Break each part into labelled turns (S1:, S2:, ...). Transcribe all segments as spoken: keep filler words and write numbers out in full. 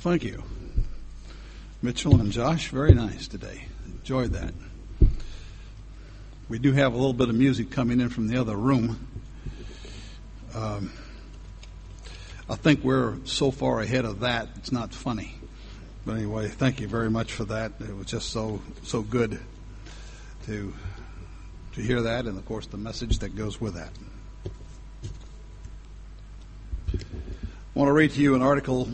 S1: thank you, Mitchell and Josh. Very nice today. Enjoyed that. We do have a little bit of music coming in from the other room. Um, I think we're so far ahead of that, it's not funny. But anyway, thank you very much for that. It was just so so good to to hear that, and of course the message that goes with that. I want to read to you an article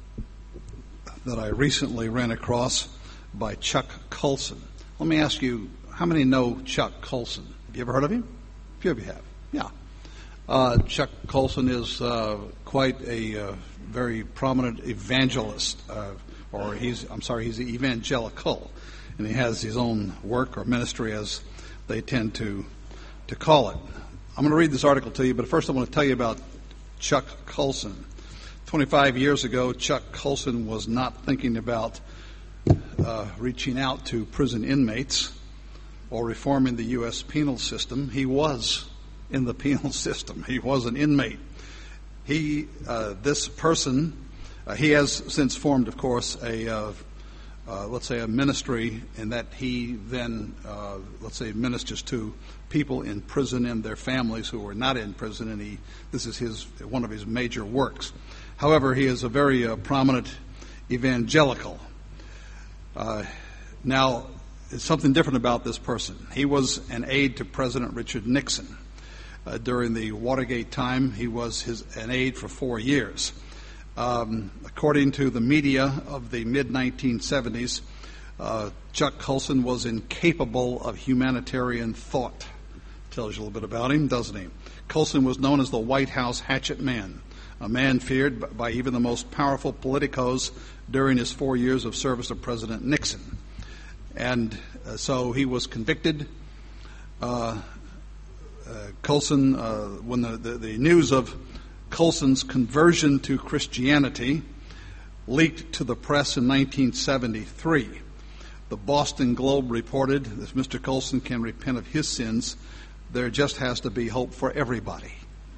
S1: that I recently ran across by Chuck Colson. Let me ask you, how many know Chuck Colson? Have you ever heard of him? A few of you have. Yeah. Uh, Chuck Colson is uh, quite a uh, very prominent evangelist, uh, or he's, I'm sorry, he's evangelical, and he has his own work or ministry, as they tend to to call it. I'm going to read this article to you, but first I want to tell you about Chuck Colson. twenty-five years ago, Chuck Colson was not thinking about uh, reaching out to prison inmates or reforming the U S penal system. He was in the penal system. He was an inmate. He, uh, this person, uh, he has since formed, of course, a, uh, uh, let's say, a ministry in that he then, uh, let's say, ministers to people in prison and their families who are not in prison, and he, this is his one of his major works. However, he is a very uh, prominent evangelical. Uh, now, there's something different about this person. He was an aide to President Richard Nixon. Uh, during the Watergate time, he was his an aide for four years. Um, according to the media of the mid nineteen seventies, uh, Chuck Colson was incapable of humanitarian thought. Tells you a little bit about him, doesn't he? Colson was known as the White House hatchet man, a man feared by even the most powerful politicos during his four years of service to President Nixon. And uh, so he was convicted. Uh, uh, Colson, uh, when the, the, the news of Colson's conversion to Christianity leaked to the press in nineteen seventy-three, the Boston Globe reported, if Mister Colson can repent of his sins, there just has to be hope for everybody.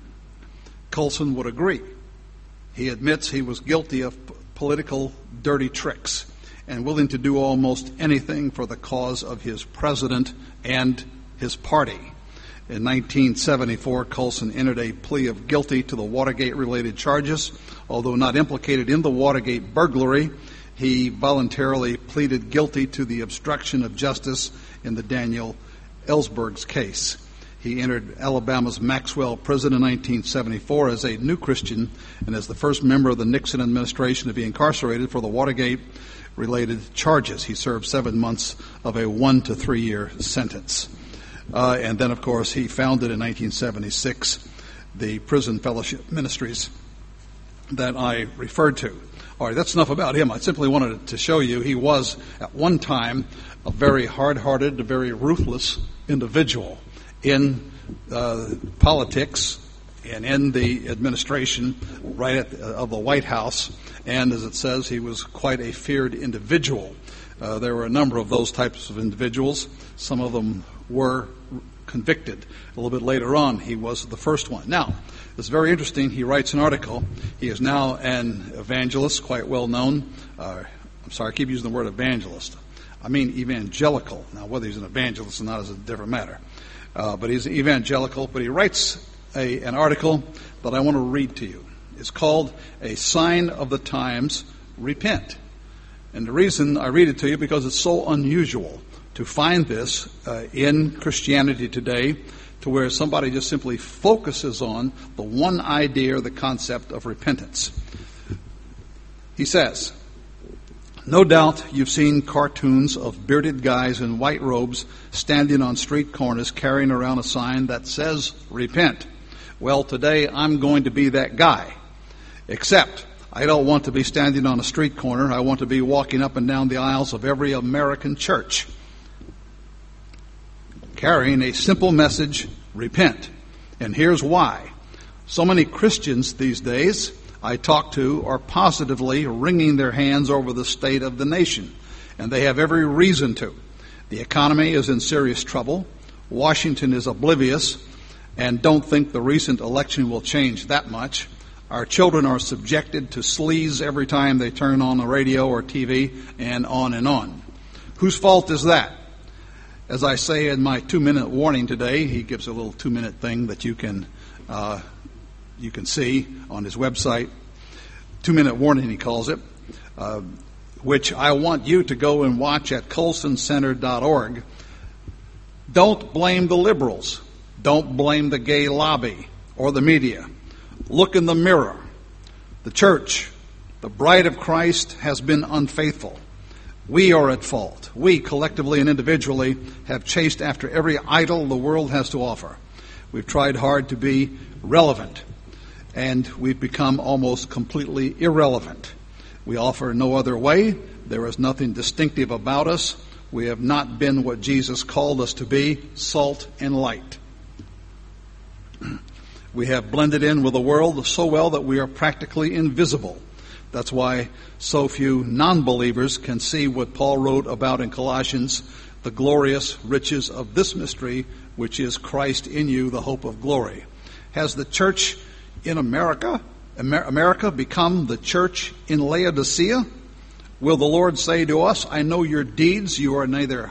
S1: Colson would agree. He admits he was guilty of p- political dirty tricks and willing to do almost anything for the cause of his president and his party. In nineteen seventy-four, Colson entered a plea of guilty to the Watergate-related charges. Although not implicated in the Watergate burglary, he voluntarily pleaded guilty to the obstruction of justice in the Daniel Ellsberg's case. He entered Alabama's Maxwell Prison in nineteen seventy-four as a new Christian and as the first member of the Nixon administration to be incarcerated for the Watergate-related charges. He served seven months of a one to three year sentence. Uh, and then, of course, he founded in nineteen seventy-six the prison fellowship ministries that I referred to. All right, that's enough about him. I simply wanted to show you he was, at one time, a very hard-hearted, a very ruthless individual in uh, politics and in the administration right at the, of the White House. And as it says, he was quite a feared individual. Uh, there were a number of those types of individuals. Some of them were convicted. A little bit later on, he was the first one. Now, it's very interesting. He writes an article. He is now an evangelist, quite well known. Uh, I'm sorry, I keep using the word evangelist. I mean evangelical. Now, whether he's an evangelist or not is a different matter. Uh, but he's evangelical. But he writes a, an article that I want to read to you. It's called A Sign of the Times, Repent. And the reason I read it to you because it's so unusual to find this uh, in Christianity today, to where somebody just simply focuses on the one idea or the concept of repentance. He says, no doubt you've seen cartoons of bearded guys in white robes standing on street corners carrying around a sign that says, repent. Well, today I'm going to be that guy. Except I don't want to be standing on a street corner. I want to be walking up and down the aisles of every American church, carrying a simple message, repent. And here's why. So many Christians these days I talk to are positively wringing their hands over the state of the nation, and they have every reason to. The economy is in serious trouble. Washington is oblivious and don't think the recent election will change that much. Our children are subjected to sleaze every time they turn on the radio or T V, and on and on. Whose fault is that? As I say in my two-minute warning today, he gives a little two-minute thing that you can uh, you can see on his website. Two-minute warning, he calls it, uh, which I want you to go and watch at colson center dot org. Don't blame the liberals. Don't blame the gay lobby or the media. Look in the mirror. The church, the bride of Christ, has been unfaithful. We are at fault. We, collectively and individually, have chased after every idol the world has to offer. We've tried hard to be relevant, and we've become almost completely irrelevant. We offer no other way. There is nothing distinctive about us. We have not been what Jesus called us to be, salt and light. We have blended in with the world so well that we are practically invisible. That's why so few non-believers can see what Paul wrote about in Colossians, the glorious riches of this mystery, which is Christ in you, the hope of glory. Has the church in America, Amer- America become the church in Laodicea? Will the Lord say to us, I know your deeds, you are neither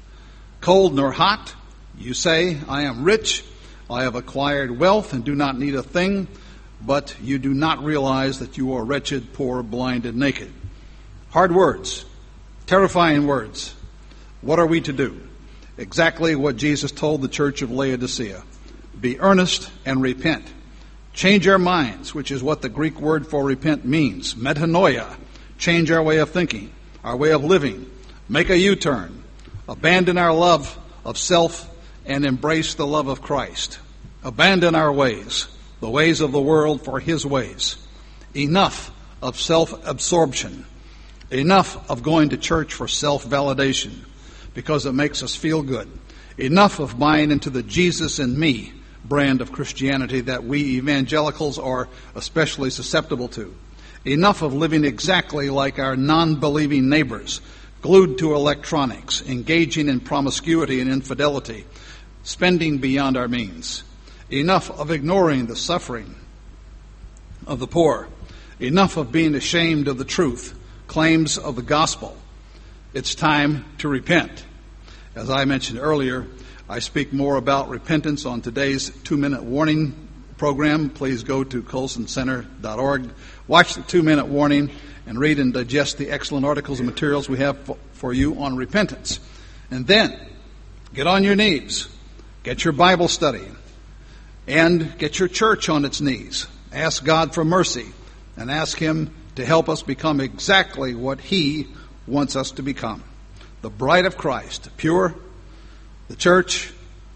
S1: cold nor hot. You say, I am rich, I have acquired wealth and do not need a thing, but you do not realize that you are wretched, poor, blind, and naked. Hard words, terrifying words. What are we to do? Exactly what Jesus told the church of Laodicea. Be earnest and repent. Change our minds, which is what the Greek word for repent means. Metanoia. Change our way of thinking, our way of living. Make a U-turn. Abandon our love of self and embrace the love of Christ. Abandon our ways, the ways of the world for his ways. Enough of self-absorption. Enough of going to church for self-validation because it makes us feel good. Enough of buying into the Jesus and me brand of Christianity that we evangelicals are especially susceptible to. Enough of living exactly like our non-believing neighbors, glued to electronics, engaging in promiscuity and infidelity, spending beyond our means. Enough of ignoring the suffering of the poor. Enough of being ashamed of the truth, claims of the gospel. It's time to repent. As I mentioned earlier, I speak more about repentance on today's two-minute warning program. Please go to colson center dot org. Watch the two-minute warning and read and digest the excellent articles and materials we have for you on repentance. And then get on your knees. Get your Bible study and get your church on its knees. Ask God for mercy and ask him to help us become exactly what he wants us to become. The bride of Christ, pure, the church.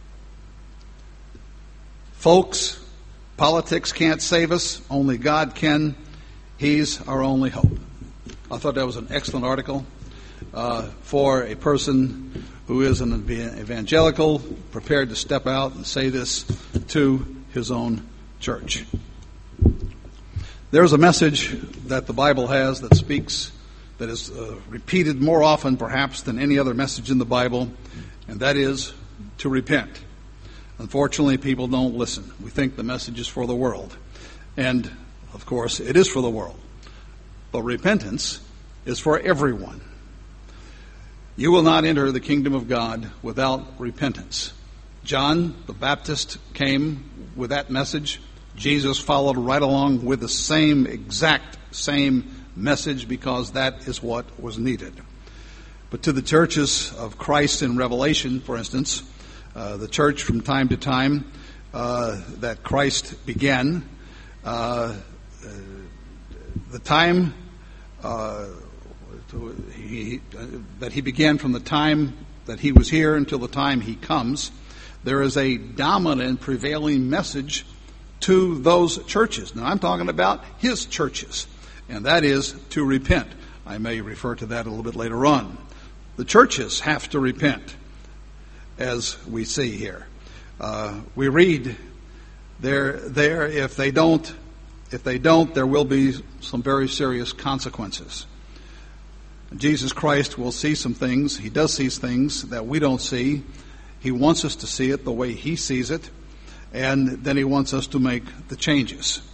S1: Folks, politics can't save us. Only God can. He's our only hope. I thought that was an excellent article uh, for a person who is an evangelical, prepared to step out and say this to his own church. There's a message that the Bible has that speaks, that is uh, repeated more often perhaps than any other message in the Bible, and that is to repent. Unfortunately, people don't listen. We think the message is for the world. And, of course, it is for the world. But repentance is for everyone. You will not enter the kingdom of God without repentance. John the Baptist came with that message. Jesus followed right along with the same exact same message because that is what was needed. But to the churches of Christ in Revelation, for instance, uh, the church from time to time uh, that Christ began, uh, uh, the time uh, he, uh, that he began from the time that he was here until the time he comes, there is a dominant prevailing message to those churches. Now, I'm talking about his churches, and that is to repent. I may refer to that a little bit later on. The churches have to repent, as we see here. Uh, we read there, there if they don't, if they don't, there will be some very serious consequences. Jesus Christ will see some things. He does see things that we don't see. He wants us to see it the way he sees it, and then he wants us to make the changes.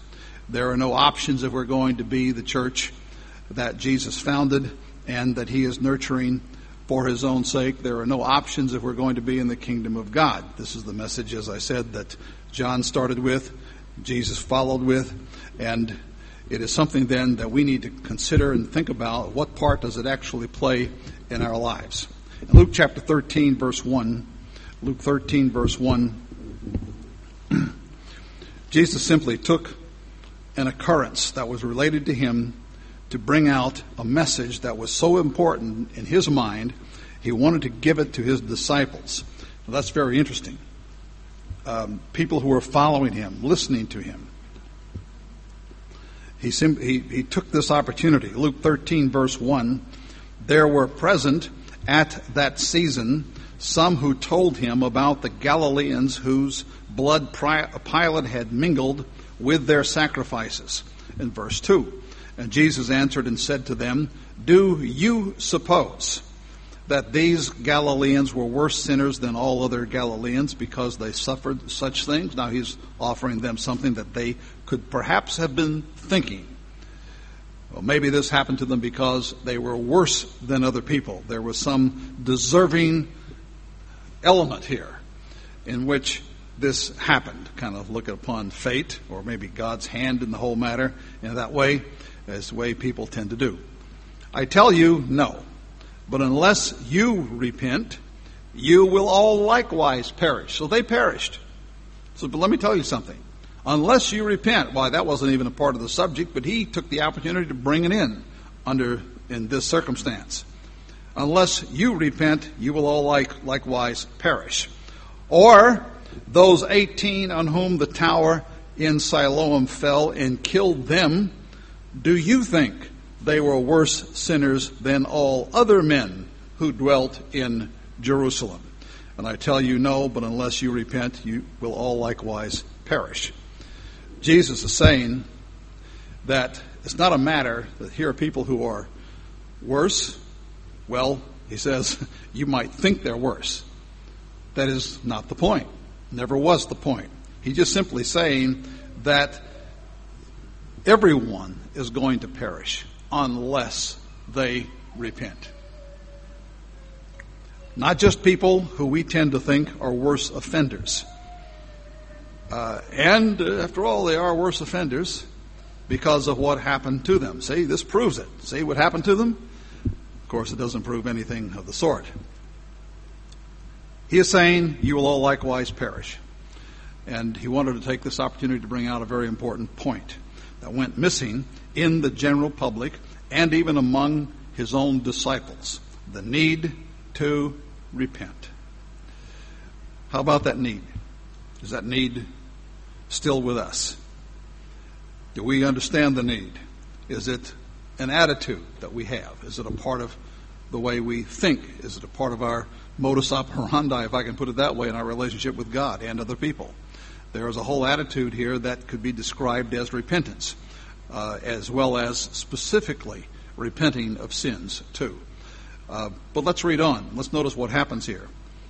S1: There are no options if we're going to be the church that Jesus founded and that he is nurturing for his own sake. There are no options if we're going to be in the kingdom of God. This is the message, as I said, that John started with, Jesus followed with, and it is something then that we need to consider and think about. What part does it actually play in our lives? In Luke chapter thirteen, verse one, Luke thirteen, verse one, Jesus simply took an occurrence that was related to him to bring out a message that was so important in his mind, he wanted to give it to his disciples. Now, that's very interesting. Um, people who were following him, listening to him. He, sim- he, he took this opportunity. Luke thirteen, verse one, there were present at that season some who told him about the Galileans whose blood Pilate had mingled with their sacrifices. In verse two, and Jesus answered and said to them, do you suppose that these Galileans were worse sinners than all other Galileans because they suffered such things? Now he's offering them something that they could perhaps have been thinking. Well, maybe this happened to them because they were worse than other people. There was some deserving element here in which this happened. Kind of look upon fate or maybe God's hand in the whole matter in that way, as the way people tend to do. I tell you, no. But unless you repent, you will all likewise perish. So they perished. So, but let me tell you something. Unless you repent, why, that wasn't even a part of the subject, but he took the opportunity to bring it in under in this circumstance. Unless you repent, you will all like, likewise perish. Or those eighteen on whom the tower in Siloam fell and killed them, do you think they were worse sinners than all other men who dwelt in Jerusalem? And I tell you, no, but unless you repent, you will all likewise perish. Jesus is saying that it's not a matter that here are people who are worse. Well, he says, you might think they're worse. That is not the point. Never was the point. He's just simply saying that everyone is going to perish unless they repent. Not just people who we tend to think are worse offenders. Uh, and uh, after all, they are worse offenders because of what happened to them. See, this proves it. See what happened to them? Of course, it doesn't prove anything of the sort. He is saying, you will all likewise perish. And he wanted to take this opportunity to bring out a very important point that went missing in the general public and even among his own disciples. The need to repent. How about that need? Is that need still with us? Do we understand the need? Is it an attitude that we have? Is it a part of the way we think? Is it a part of our modus operandi, if I can put it that way, in our relationship with God and other people? There is a whole attitude here that could be described as repentance, uh, as well as specifically repenting of sins too. Uh, but let's read on. Let's notice what happens here.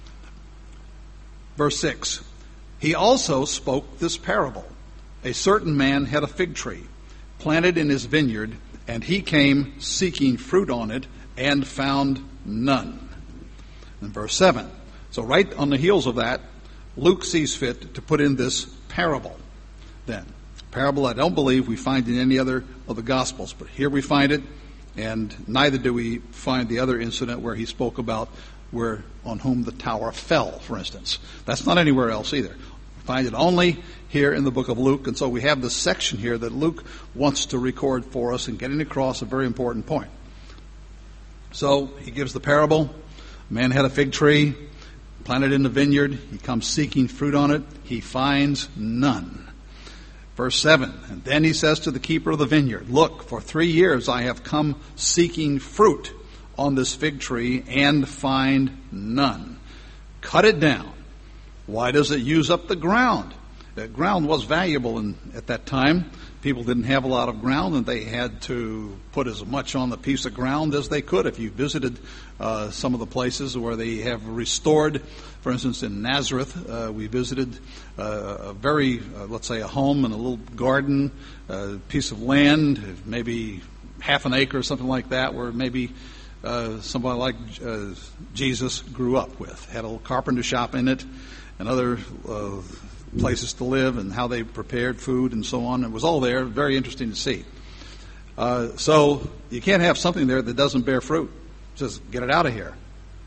S1: Verse six. He also spoke this parable. A certain man had a fig tree planted in his vineyard, and he came seeking fruit on it and found none. In verse seven. So right on the heels of that, Luke sees fit to put in this parable. Then, parable I don't believe we find in any other of the Gospels, but here we find it, and neither do we find the other incident where he spoke about where on whom the tower fell, for instance. That's not anywhere else either. We find it only here in the book of Luke, and so we have this section here that Luke wants to record for us and getting across a very important point. So he gives the parable. A man had a fig tree planted in the vineyard. He comes seeking fruit on it. He finds none. Verse seven, and then he says to the keeper of the vineyard, look, for three years I have come seeking fruit on this fig tree and find none. Cut it down. Why does it use up the ground? The ground was valuable in, at that time people didn't have a lot of ground, and they had to put as much on the piece of ground as they could. If you visited uh, some of the places where they have restored, for instance, in Nazareth, uh, we visited uh, a very, uh, let's say, a home and a little garden, a piece of land, maybe half an acre or something like that, where maybe uh, somebody like uh, Jesus grew up with. Had a little carpenter shop in it and other uh, places to live and how they prepared food and so on. It was all there. Very interesting to see. Uh, so you can't have something there that doesn't bear fruit. Just get it out of here.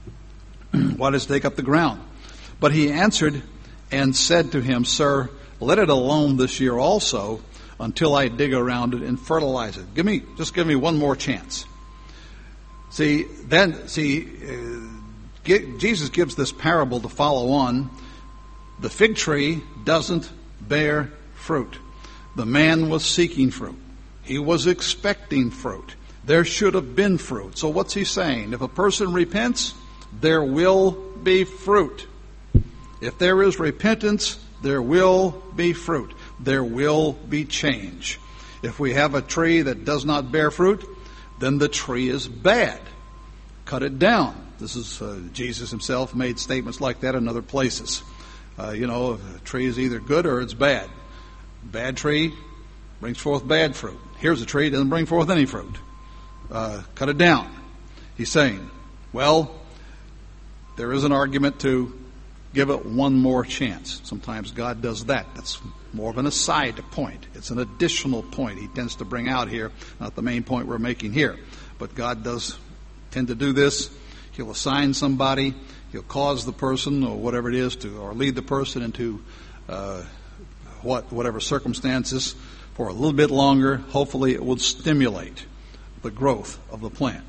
S1: Why does it take up the ground? But he answered and said to him, Sir, let it alone this year also until I dig around it and fertilize it. Give me, just give me one more chance. See, then, see, uh, get, Jesus gives this parable to follow on. The fig tree doesn't bear fruit. The man was seeking fruit. He was expecting fruit. There should have been fruit. So what's he saying? If a person repents, there will be fruit. If there is repentance, there will be fruit. There will be change. If we have a tree that does not bear fruit, then the tree is bad. Cut it down. This is uh, Jesus himself made statements like that in other places. Uh, you know, a tree is either good or it's bad. Bad tree brings forth bad fruit. Here's a tree that doesn't bring forth any fruit. Uh, cut it down. He's saying, well, there is an argument to give it one more chance. Sometimes God does that. That's more of an aside point. It's an additional point he tends to bring out here, not the main point we're making here. But God does tend to do this. He'll assign somebody. He'll cause the person or whatever it is to, or lead the person into uh, what whatever circumstances for a little bit longer. Hopefully it will stimulate the growth of the plant.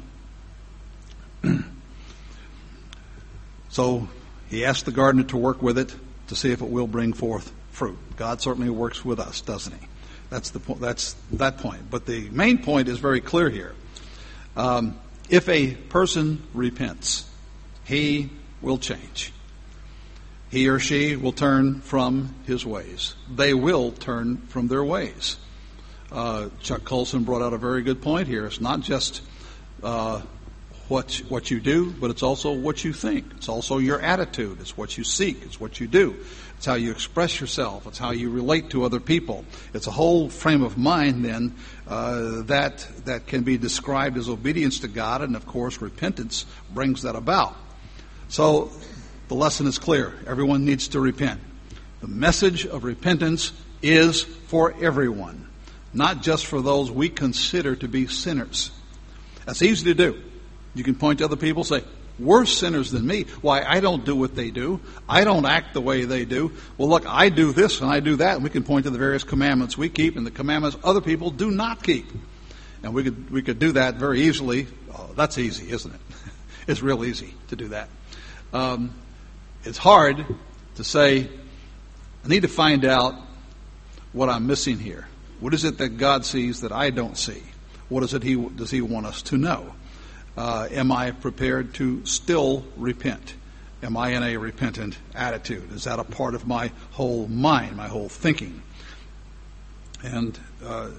S1: So he asked the gardener to work with it to see if it will bring forth fruit. God certainly works with us, doesn't he? That's the po- that's that point. But the main point is very clear here. Um, if a person repents, he will change. He or she will turn from his ways. They will turn from their ways. Uh, Chuck Colson brought out a very good point here. It's not just uh, what what you do, but it's also what you think. It's also your attitude. It's what you seek. It's what you do. It's how you express yourself. It's how you relate to other people. It's a whole frame of mind then uh, that that can be described as obedience to God, and of course repentance brings that about. So the lesson is clear. Everyone needs to repent. The message of repentance is for everyone, not just for those we consider to be sinners. That's easy to do. You can point to other people and say, worse sinners than me. Why, I don't do what they do. I don't act the way they do. Well, look, I do this and I do that. And we can point to the various commandments we keep and the commandments other people do not keep. And we could we could do that very easily. Oh, that's easy, isn't it? It's real easy to do that. Um, it's hard to say, I need to find out what I'm missing here. What is it that God sees that I don't see? What is it he does he want us to know? Uh, am I prepared to still repent? Am I in a repentant attitude? Is that a part of my whole mind, my whole thinking? And uh,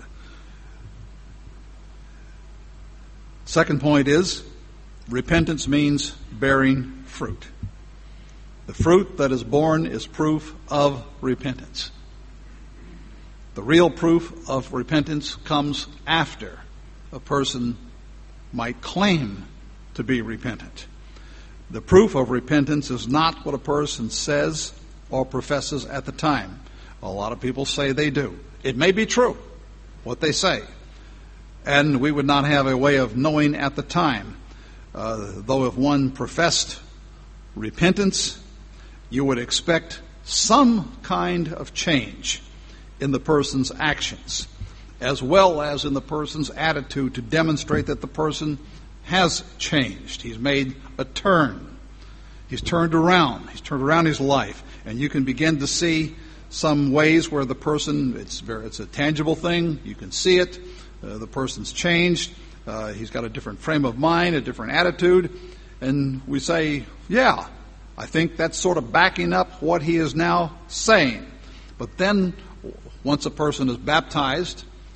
S1: second point is, repentance means bearing fruit. The fruit that is born is proof of repentance. The real proof of repentance comes after a person might claim to be repentant. The proof of repentance is not what a person says or professes at the time. A lot of people say they do. It may be true, what they say. And we would not have a way of knowing at the time. Uh, though if one professed repentance, you would expect some kind of change in the person's actions, as well as in the person's attitude to demonstrate that the person has changed. He's made a turn. He's turned around. He's turned around his life. And you can begin to see some ways where the person, it's very, it's a tangible thing. You can see it. Uh, the person's changed. Uh, he's got a different frame of mind, a different attitude. And we say, yeah, I think that's sort of backing up what he is now saying. But then, once a person is baptized,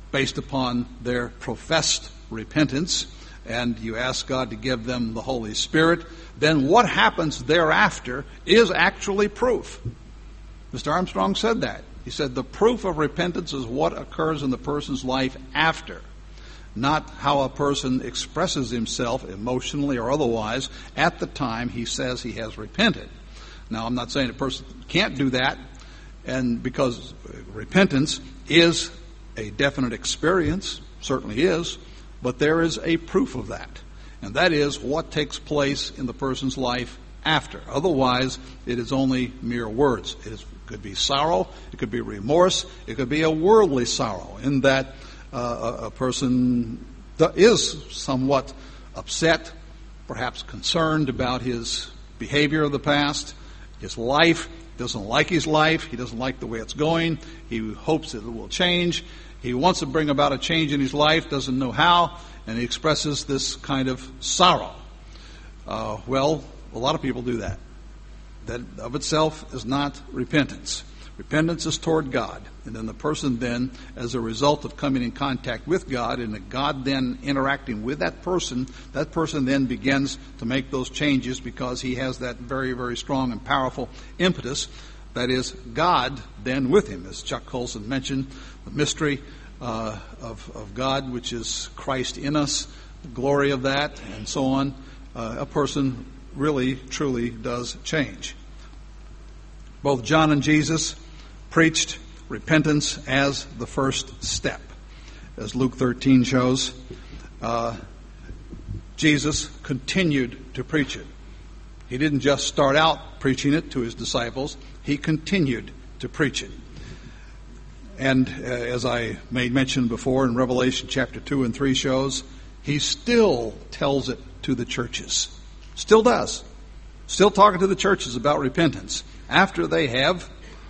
S1: based upon their professed repentance, and you ask God to give them the Holy Spirit, then what happens thereafter is actually proof. Mister Armstrong said that. He said the proof of repentance is what occurs in the person's life after, not how a person expresses himself emotionally or otherwise at the time he says he has repented. Now, I'm not saying a person can't do that, and because repentance is a definite experience, certainly is, but there is a proof of that, and that is what takes place in the person's life after. Otherwise, it is only mere words. It is, could be sorrow, it could be remorse, it could be a worldly sorrow, in that uh, a, a person is somewhat upset, perhaps concerned about his behavior of the past, his life, doesn't like his life, he doesn't like the way it's going, he hopes that it will change, he wants to bring about a change in his life, doesn't know how, and he expresses this kind of sorrow. Uh, well, a lot of people do that. That of itself is not repentance. Repentance is toward God. And then the person then, as a result of coming in contact with God and God then interacting with that person, that person then begins to make those changes because he has that very, very strong and powerful impetus. That is, God then with him. As Chuck Colson mentioned, the mystery uh, of, of God, which is Christ in us, the glory of that, and so on. Uh, a person really, truly does change. Both John and Jesus preached repentance as the first step. As Luke thirteen shows, uh, Jesus continued to preach it. He didn't just start out preaching it to his disciples, he continued to preach it. And uh, as I made mention before in Revelation chapter two and three shows, he still tells it to the churches. Still does. Still talking to the churches about repentance after they have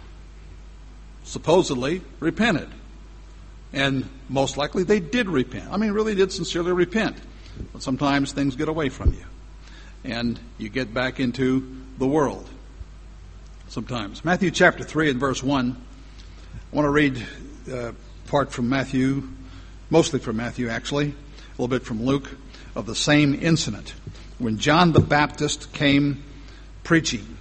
S1: supposedly repented. And most likely they did repent. I mean, really did sincerely repent. But sometimes things get away from you. And you get back into the world. Sometimes. Matthew chapter three and verse one. I want to read uh, part from Matthew, mostly from Matthew actually, a little bit from Luke, of the same incident. When John the Baptist came preaching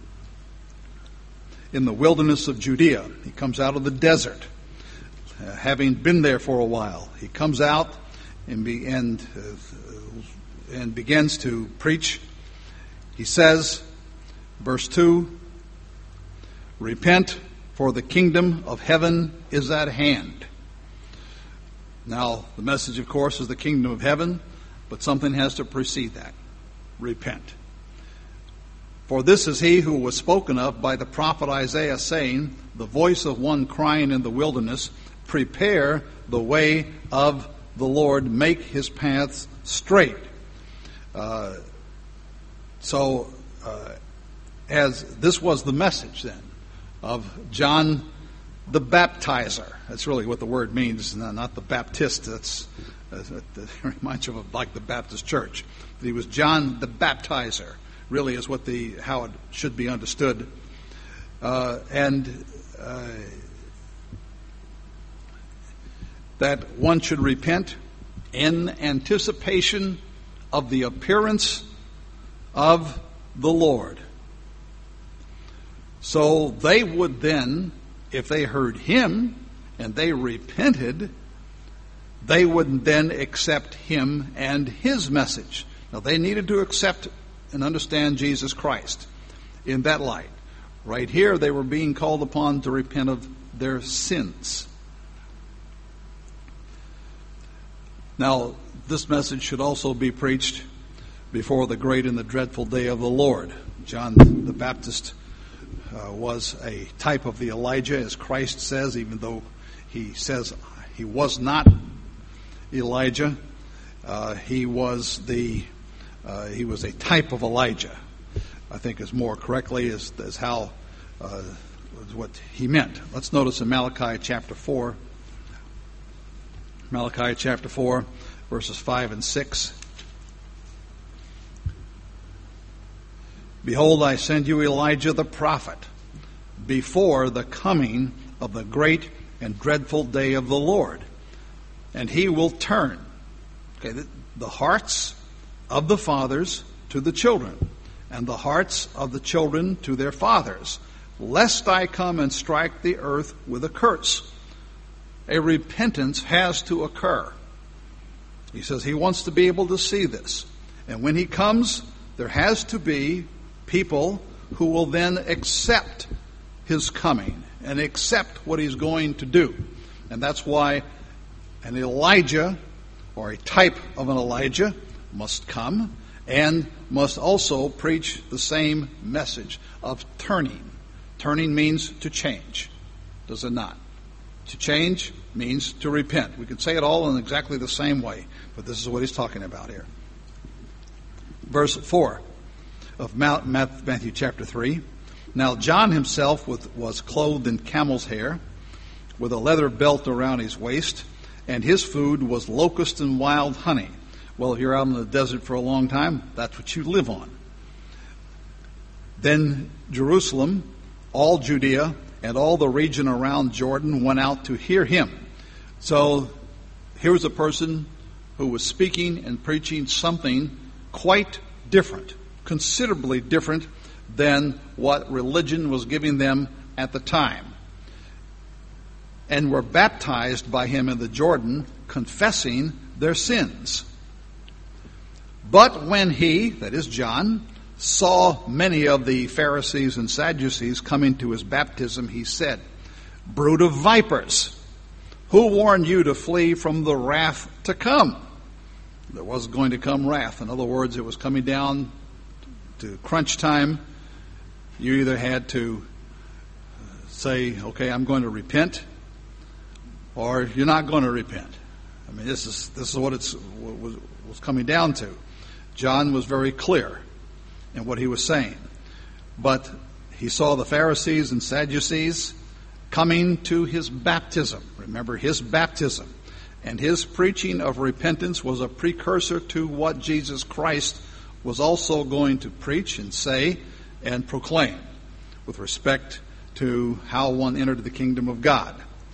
S1: in the wilderness of Judea, he comes out of the desert, uh, having been there for a while. He comes out and, be, and, uh, and begins to preach. He says, verse two, "Repent, for the kingdom of heaven is at hand." Now, the message, of course, is the kingdom of heaven, but something has to precede that. Repent. "For this is he who was spoken of by the prophet Isaiah, saying, the voice of one crying in the wilderness, prepare the way of the Lord, make his paths straight." Uh, so, uh, as this was the message then of John the Baptizer. That's really what the word means, not the Baptist. That's uh, that reminds you of like the Baptist church. He was John the Baptizer, really is what the how it should be understood. Uh, and uh, that one should repent in anticipation of the appearance of the Lord. So they would then, if they heard him and they repented, they would then accept him and his message. Now, they needed to accept and understand Jesus Christ in that light. Right here, they were being called upon to repent of their sins. Now, this message should also be preached before the great and the dreadful day of the Lord. John the Baptist uh, was a type of the Elijah, as Christ says, even though he says he was not Elijah. Uh, he was the uh, he was a type of Elijah, I think is more correctly is, is how uh, is what he meant. Let's notice in Malachi chapter four. Malachi chapter four, verses five and six. "Behold, I send you Elijah the prophet before the coming of the great and dreadful day of the Lord. and he will turn. Okay, the, the hearts of the fathers to the children, and the hearts of the children to their fathers, lest I come and strike the earth with a curse. A repentance has to occur. He says he wants to be able to see this. And when he comes, there has to be people who will then accept his coming and accept what he's going to do. And that's why an Elijah, or a type of an Elijah, must come and must also preach the same message of turning. Turning means to change, does it not? To change means to repent. We could say it all in exactly the same way, but this is what he's talking about here. Verse four of Matthew chapter three. Now John himself was clothed in camel's hair, with a leather belt around his waist, and his food was locust and wild honey. Well, if you're out in the desert for a long time, that's what you live on. Then Jerusalem, all Judea, and all the region around Jordan went out to hear him. So here was a person who was speaking and preaching something quite different, considerably different than what religion was giving them at the time, and were baptized by him in the Jordan, confessing their sins. But when he, that is John, saw many of the Pharisees and Sadducees coming to his baptism, he said, "Brood of vipers, who warned you to flee from the wrath to come?" There was going to come wrath. In other words, it was coming down to crunch time. You either had to say, okay, I'm going to repent, or you're not going to repent. I mean, this is this is what it's what was, was coming down to. John was very clear in what he was saying. But he saw the Pharisees and Sadducees coming to his baptism. Remember, his baptism. And his preaching of repentance was a precursor to what Jesus Christ was also going to preach and say and proclaim with respect to how one entered the kingdom of God.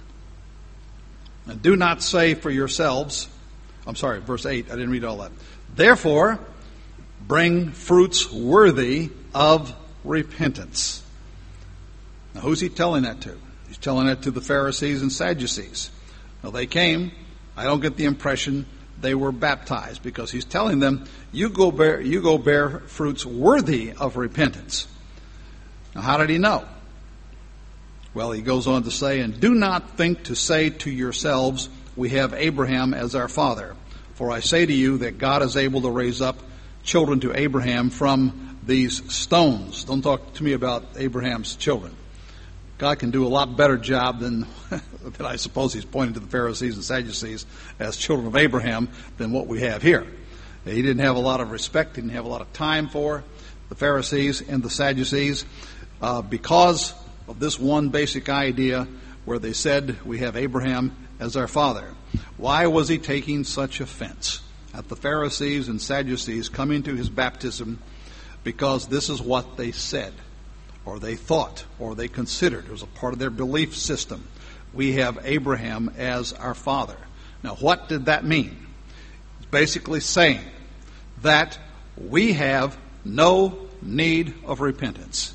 S1: And do not say for yourselves, I'm sorry, verse eight, I didn't read all that. Therefore, bring fruits worthy of repentance. Now, who's he telling that to? He's telling it to the Pharisees and Sadducees. Now, they came. I don't get the impression they were baptized, because he's telling them, you go bear, you go bear fruits worthy of repentance. Now, how did he know? Well, he goes on to say, and do not think to say to yourselves, we have Abraham as our father. For I say to you that God is able to raise up children to Abraham from these stones. Don't talk to me about Abraham's children. God can do a lot better job than, than I suppose he's pointing to the Pharisees and Sadducees as children of Abraham than what we have here. He didn't have a lot of respect, didn't have a lot of time for the Pharisees and the Sadducees uh, because of this one basic idea where they said, we have Abraham as our father. Why was he taking such offense at the Pharisees and Sadducees coming to his baptism? Because this is what they said, or they thought, or they considered. It was a part of their belief system. We have Abraham as our father. Now, what did that mean? It's basically saying that we have no need of repentance.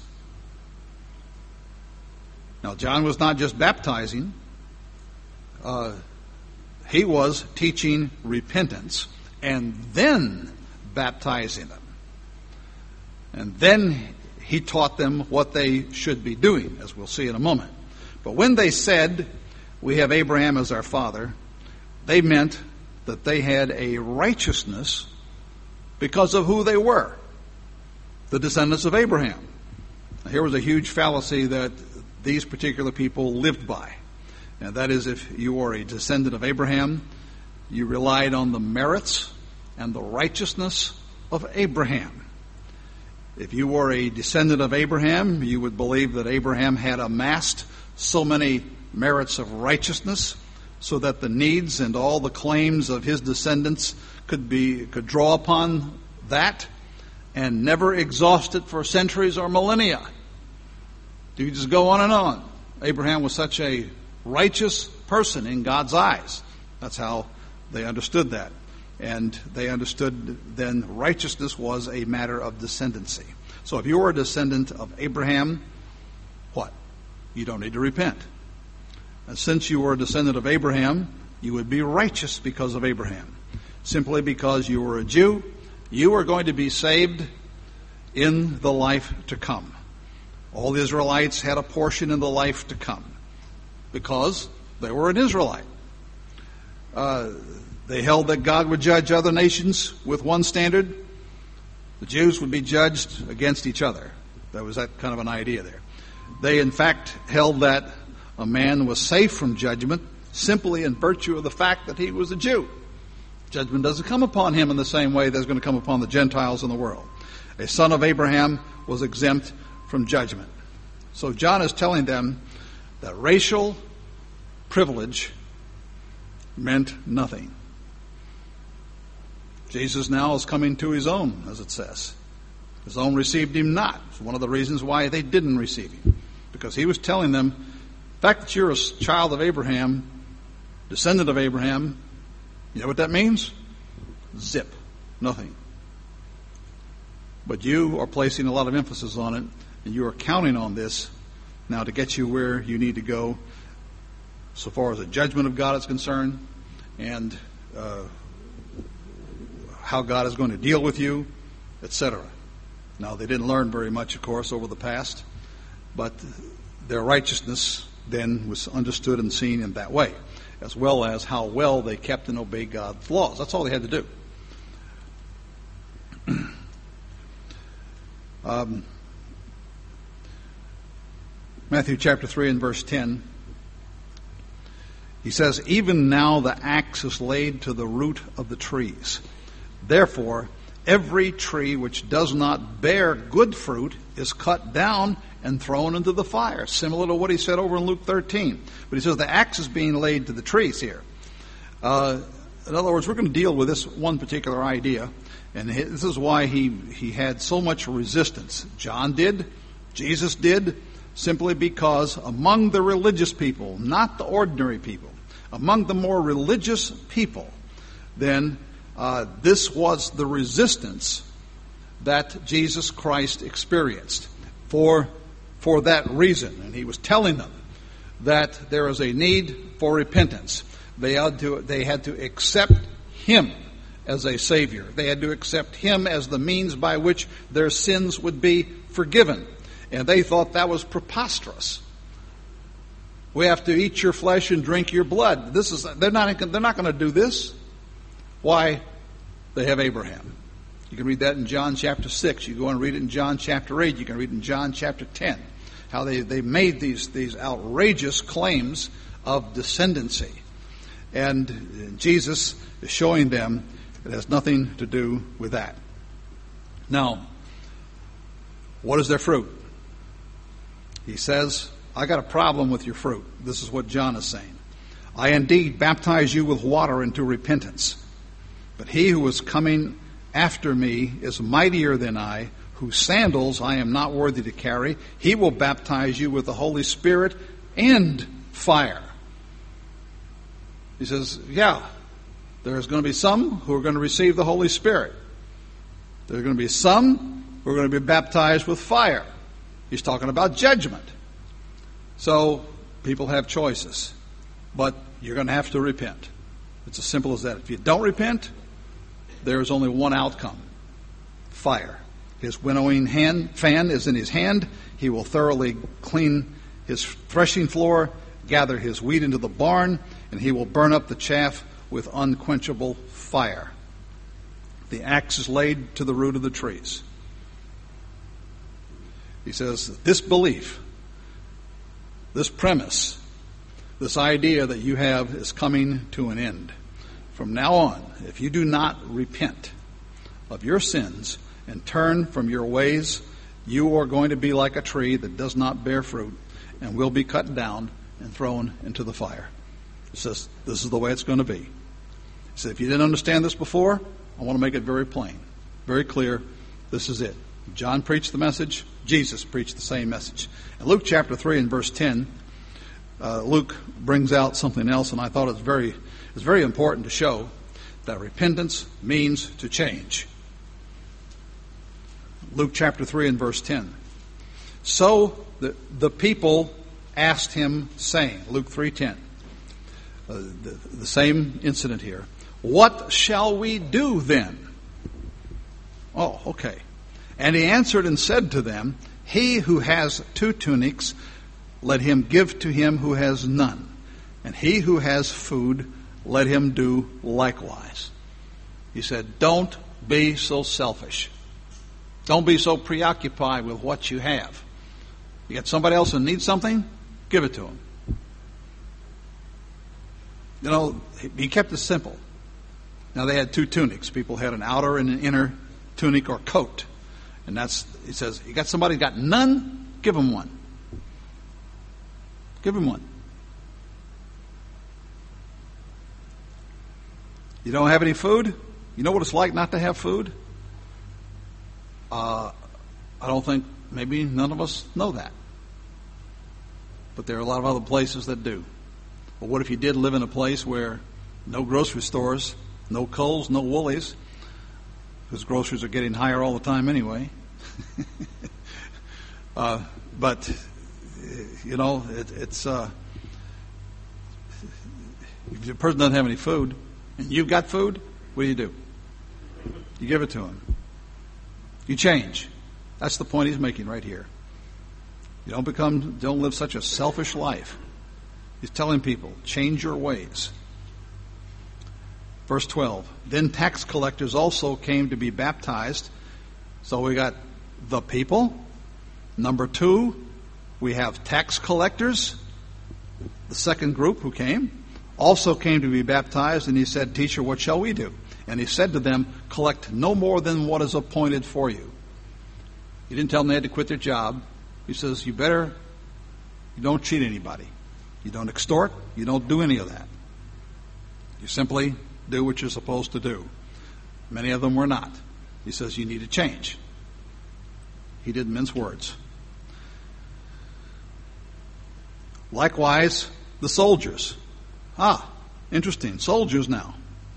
S1: Now, John was not just baptizing. Uh, he was teaching repentance and then baptizing them. And then he taught them what they should be doing, as we'll see in a moment. But when they said, we have Abraham as our father, they meant that they had a righteousness because of who they were, the descendants of Abraham. Now, here was a huge fallacy that these particular people lived by. And that is, if you were a descendant of Abraham, you relied on the merits and the righteousness of Abraham. If you were a descendant of Abraham, you would believe that Abraham had amassed so many merits of righteousness so that the needs and all the claims of his descendants could be could draw upon that and never exhaust it for centuries or millennia. You just go on and on. Abraham was such a righteous person in God's eyes. That's how They understood that. And they understood then righteousness was a matter of descendancy. So if you were a descendant of Abraham, what? You don't need to repent. And since you were a descendant of Abraham, you would be righteous because of Abraham. Simply because you were a Jew, you are going to be saved in the life to come. All the Israelites had a portion in the life to come because they were an Israelite. Uh, they held that God would judge other nations with one standard. The Jews would be judged against each other. There was that kind of an idea there. They, in fact, held that a man was safe from judgment simply in virtue of the fact that he was a Jew. Judgment doesn't come upon him in the same way that's going to come upon the Gentiles in the world. A son of Abraham was exempt from judgment. So John is telling them that racial privilege meant nothing. Jesus now is coming to his own, as it says. His own received him not. It's one of the reasons why they didn't receive him. Because he was telling them, the fact that you're a child of Abraham, descendant of Abraham, you know what that means? Zip. Nothing. But you are placing a lot of emphasis on it, and you are counting on this now to get you where you need to go so far as the judgment of God is concerned and uh, how God is going to deal with you, et cetera. Now, they didn't learn very much, of course, over the past, but their righteousness then was understood and seen in that way, as well as how well they kept and obeyed God's laws. That's all they had to do. um, Matthew chapter three and verse ten, he says, "Even now the axe is laid to the root of the trees. Therefore, every tree which does not bear good fruit is cut down and thrown into the fire." Similar to what he said over in Luke thirteen. But he says the axe is being laid to the trees here. Uh, in other words, we're going to deal with this one particular idea. And this is why he, he had so much resistance. John did. Jesus did. Simply because among the religious people, not the ordinary people, among the more religious people, then uh, this was the resistance that Jesus Christ experienced for for that reason. And he was telling them that there is a need for repentance. They had to, they had to accept him as a Savior. They had to accept him as the means by which their sins would be forgiven. And they thought that was preposterous. We have to eat your flesh and drink your blood. This is they're not they're not going to do this. Why? They have Abraham. You can read that in John chapter six. You go and read it in John chapter eight. You can read it in John chapter ten. How they, they made these, these outrageous claims of descendancy. And Jesus is showing them it has nothing to do with that. Now, what is their fruit? He says, I got a problem with your fruit. This is what John is saying. I indeed baptize you with water into repentance. But he who is coming after me is mightier than I, whose sandals I am not worthy to carry. He will baptize you with the Holy Spirit and fire. He says, yeah, there's going to be some who are going to receive the Holy Spirit. There are going to be some who are going to be baptized with fire. He's talking about judgment. So people have choices. But you're going to have to repent. It's as simple as that. If you don't repent, there is only one outcome. Fire. His winnowing hand, fan is in his hand. He will thoroughly clean his threshing floor, gather his wheat into the barn, and he will burn up the chaff with unquenchable fire. The axe is laid to the root of the trees. He says, this belief, this premise, this idea that you have is coming to an end. From now on, if you do not repent of your sins and turn from your ways, you are going to be like a tree that does not bear fruit and will be cut down and thrown into the fire. He says, this is the way it's going to be. He said, if you didn't understand this before, I want to make it very plain, very clear. This is it. John preached the message. Jesus preached the same message. In Luke chapter three and verse ten, uh, Luke brings out something else, and I thought it's very, it's very important to show that repentance means to change. Luke chapter three and verse ten. So the, the people asked him, saying, Luke three ten, uh, the, the same incident here, what shall we do then? Oh, okay. And he answered and said to them, he who has two tunics, let him give to him who has none. And he who has food, let him do likewise. He said, don't be so selfish. Don't be so preoccupied with what you have. You got somebody else who needs something? Give it to them. You know, he kept it simple. Now, they had two tunics. People had an outer and an inner tunic or coat. And that's, he says, you got somebody who got none? Give them one. Give them one. You don't have any food? You know what it's like not to have food? Uh, I don't think, maybe none of us know that. But there are a lot of other places that do. But what if you did live in a place where no grocery stores, no Kohl's, no Woolies, because groceries are getting higher all the time anyway. uh, but, you know, it, it's, uh, if the person doesn't have any food, and you've got food, what do you do? You give it to him. You change. That's the point he's making right here. You don't become, don't live such a selfish life. He's telling people, change your ways. Verse twelve, then tax collectors also came to be baptized. So we got the people. Number two, we have tax collectors. The second group who came also came to be baptized. And he said, teacher, what shall we do? And he said to them, collect no more than what is appointed for you. He didn't tell them they had to quit their job. He says, you better, you don't cheat anybody. You don't extort. You don't do any of that. You simply do what you're supposed to do. Many of them were not. He says, you need to change. He didn't mince words. Likewise, the soldiers. Ah, interesting. Soldiers now.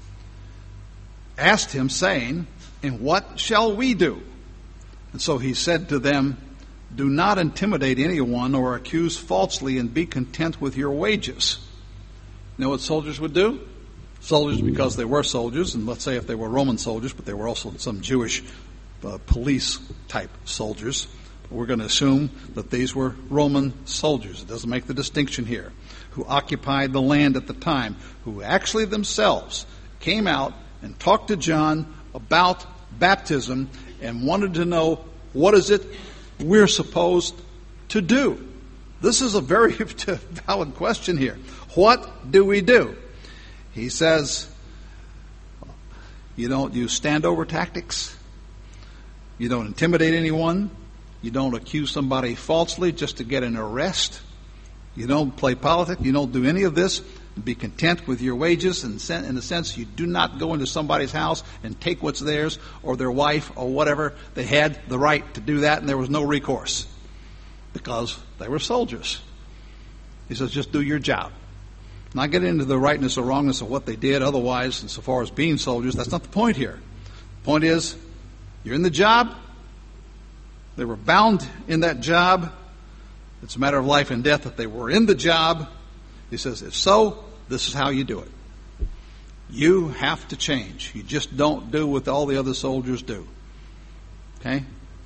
S1: Asked him, saying, and what shall we do? And so he said to them, do not intimidate anyone or accuse falsely, and be content with your wages. You know what soldiers would do? Soldiers, because they were soldiers, and let's say if they were Roman soldiers, but they were also some Jewish uh, police-type soldiers. But we're going to assume that these were Roman soldiers. It doesn't make the distinction here. Who occupied the land at the time, who actually themselves came out and talked to John about baptism and wanted to know, what is it we're supposed to do? This is a very valid question here. What do we do? He says, you don't use standover tactics. You don't intimidate anyone. You don't accuse somebody falsely just to get an arrest. You don't play politics. You don't do any of this. Be content with your wages. And in a sense, you do not go into somebody's house and take what's theirs or their wife or whatever. They had the right to do that, and there was no recourse because they were soldiers. He says, just do your job. Not get into the rightness or wrongness of what they did otherwise, and so far as being soldiers, that's not the point here. The point is, you're in the job. They were bound in that job. It's a matter of life and death that they were in the job. He says, if so, this is how you do it. You have to change. You just don't do what all the other soldiers do. Okay?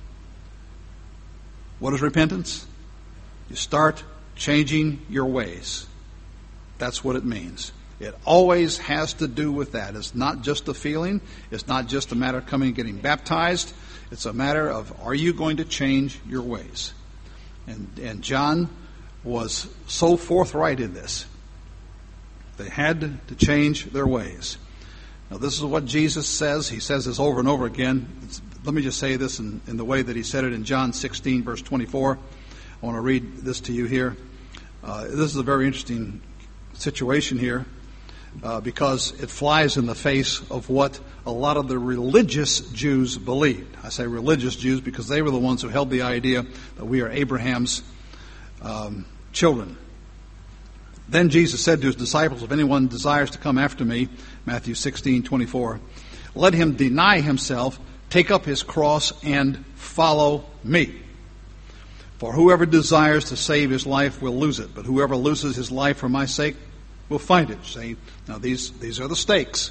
S1: What is repentance? You start changing your ways. That's what it means. It always has to do with that. It's not just a feeling. It's not just a matter of coming and getting baptized. It's a matter of, are you going to change your ways? And, and John was so forthright in this. They had to change their ways. Now, this is what Jesus says. He says this over and over again. It's, let me just say this in, in the way that he said it in John sixteen, verse twenty-four. I want to read this to you here. Uh, this is a very interesting situation here uh, because it flies in the face of what a lot of the religious Jews believed. I say religious Jews because they were the ones who held the idea that we are Abraham's um, children. Then Jesus said to his disciples, if anyone desires to come after me, Matthew sixteen twenty-four, let him deny himself, take up his cross, and follow me. For whoever desires to save his life will lose it, but whoever loses his life for my sake will find it. See, now these, these are the stakes.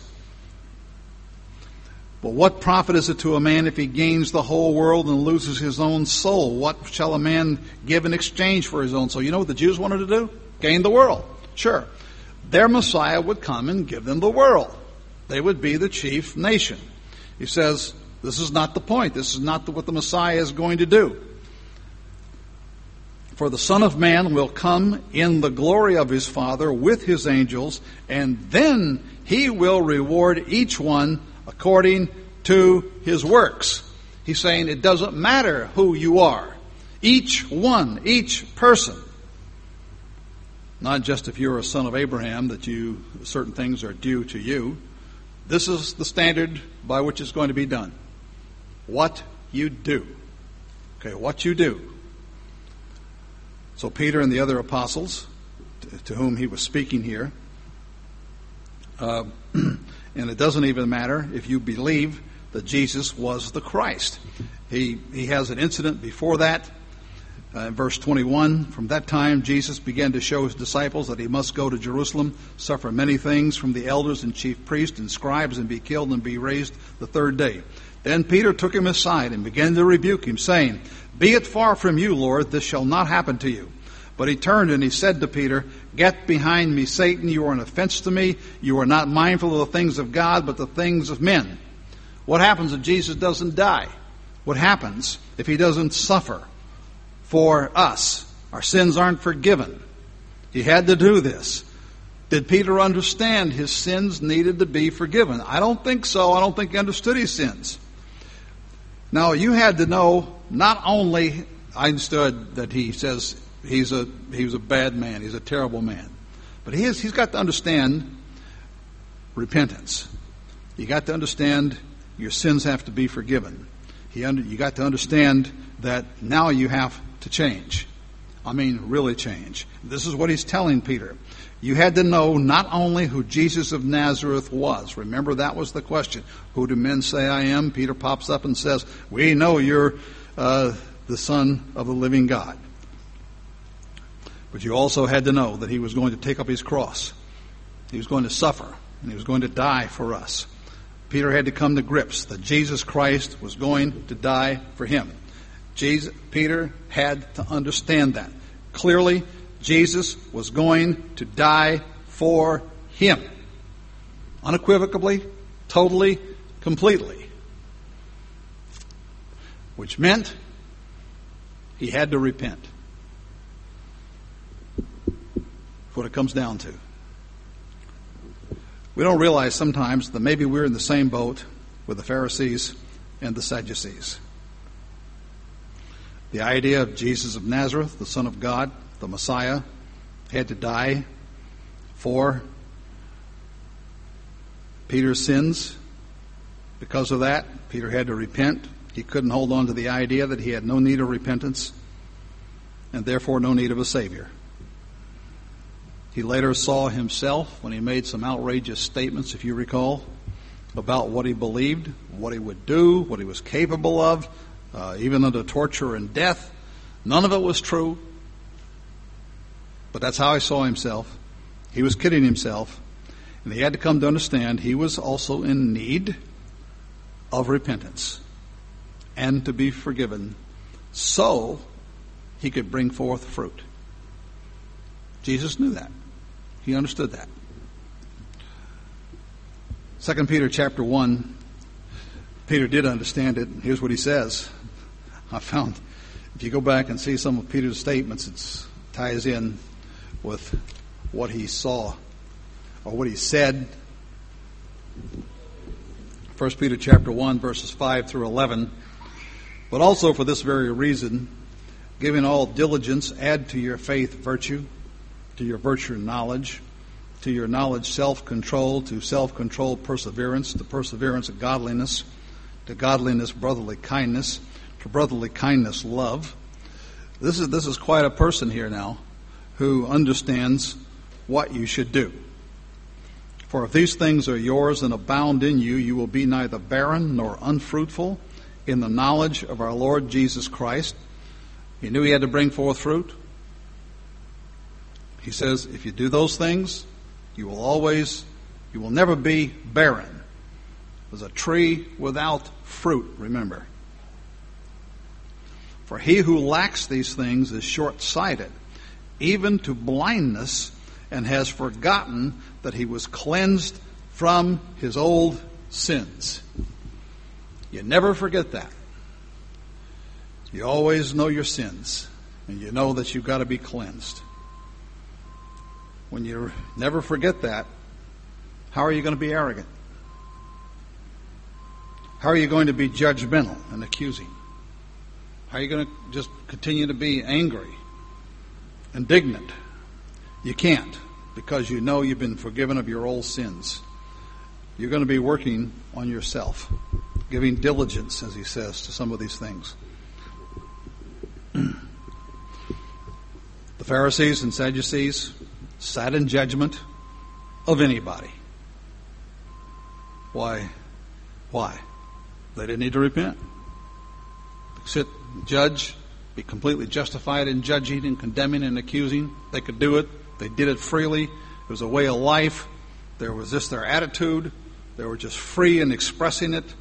S1: But what profit is it to a man if he gains the whole world and loses his own soul? What shall a man give in exchange for his own soul? You know what the Jews wanted to do? Gain the world. Sure. Their Messiah would come and give them the world. They would be the chief nation. He says, this is not the point. This is not what the Messiah is going to do. For the Son of Man will come in the glory of his Father with his angels, and then he will reward each one according to his works. He's saying it doesn't matter who you are. Each one, each person. Not just if you're a son of Abraham that you certain things are due to you. This is the standard by which it's going to be done. What you do. Okay, what you do. So Peter and the other apostles, to, to whom he was speaking here, uh, and it doesn't even matter if you believe that Jesus was the Christ. He he has an incident before that. Uh, in verse twenty-one, from that time Jesus began to show his disciples that he must go to Jerusalem, suffer many things from the elders and chief priests and scribes, and be killed and be raised the third day. Then Peter took him aside and began to rebuke him, saying, be it far from you, Lord, this shall not happen to you. But he turned and he said to Peter, get behind me, Satan, you are an offense to me. You are not mindful of the things of God, but the things of men. What happens if Jesus doesn't die? What happens if he doesn't suffer for us? Our sins aren't forgiven. He had to do this. Did Peter understand his sins needed to be forgiven? I don't think so. I don't think he understood his sins. Now, you had to know, not only I understood that he says he's a he was a bad man, he's a terrible man, but he is, he's got to understand repentance. You got to understand your sins have to be forgiven. He under, you got to understand that now you have to change. I mean, really change. This is what he's telling Peter. You had to know not only who Jesus of Nazareth was. Remember, that was the question. Who do men say I am? Peter pops up and says, we know you're uh, the Son of the living God. But you also had to know that he was going to take up his cross. He was going to suffer, and he was going to die for us. Peter had to come to grips that Jesus Christ was going to die for him. Jesus, Peter had to understand that. Clearly, Jesus was going to die for him. Unequivocally, totally, completely. Which meant he had to repent. That's what it comes down to. We don't realize sometimes that maybe we're in the same boat with the Pharisees and the Sadducees. The idea of Jesus of Nazareth, the Son of God, the Messiah, had to die for Peter's sins. Because of that, Peter had to repent. He couldn't hold on to the idea that he had no need of repentance and therefore no need of a Savior. He later saw himself when he made some outrageous statements, if you recall, about what he believed, what he would do, what he was capable of, uh, even under torture and death. None of it was true. But that's how he saw himself. He was kidding himself. And he had to come to understand he was also in need of repentance and to be forgiven so he could bring forth fruit. Jesus knew that. He understood that. Second Peter chapter one, Peter did understand it. Here's what he says. I found, if you go back and see some of Peter's statements, it ties in with what he saw or what he said. First Peter chapter one, verses five through eleven. But also for this very reason, giving all diligence, add to your faith virtue, to your virtue knowledge, to your knowledge self-control, to self-control perseverance, to perseverance godliness, to godliness brotherly kindness, to brotherly kindness love. This is this is quite a person here now who understands what you should do. For if these things are yours and abound in you, you will be neither barren nor unfruitful in the knowledge of our Lord Jesus Christ. He knew he had to bring forth fruit. He says, if you do those things, you will always, you will never be barren. There's a tree without fruit, remember. For he who lacks these things is short-sighted, even to blindness, and has forgotten that he was cleansed from his old sins. You never forget that. You always know your sins, and you know that you've got to be cleansed. When you never forget that, how are you going to be arrogant? How are you going to be judgmental and accusing? How are you going to just continue to be angry, indignant? You can't, because you know you've been forgiven of your old sins. You're going to be working on yourself, giving diligence, as he says, to some of these things. The Pharisees and Sadducees sat in judgment of anybody. Why? Why? They didn't need to repent. Sit, judge, be completely justified in judging and condemning and accusing. They could do it. They did it freely. It was a way of life. There was just their attitude. They were just free in expressing it.